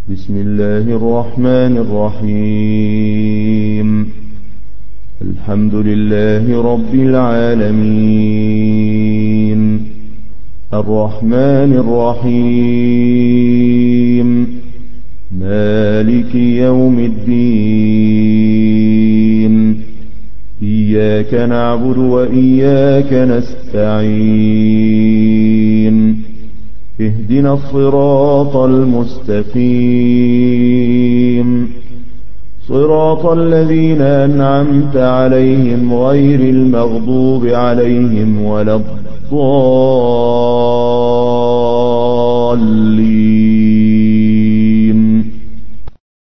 بسم الله الرحمن الرحيم. الحمد لله رب العالمين، الرحمن الرحيم، مالك يوم الدين. إياك نعبد وإياك نستعين. اهدنا الصراط المستقيم، صراط الذين أنعمت عليهم غير المغضوب عليهم ولا الضالين.